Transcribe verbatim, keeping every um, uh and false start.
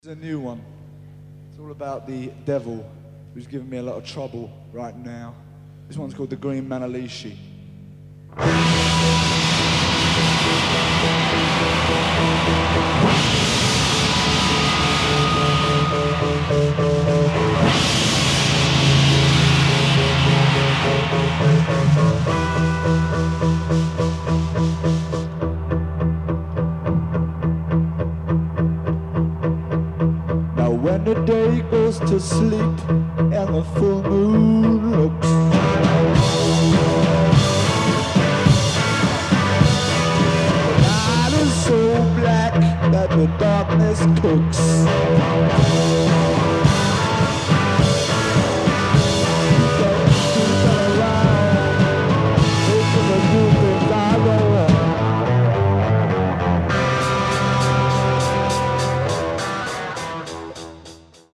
It's a new one. It's all about the devil who's giving me a lot of trouble right now. This one's called The Green Manalishi. When the day goes to sleep and the full moon looks, the night is so black that the darkness cooks.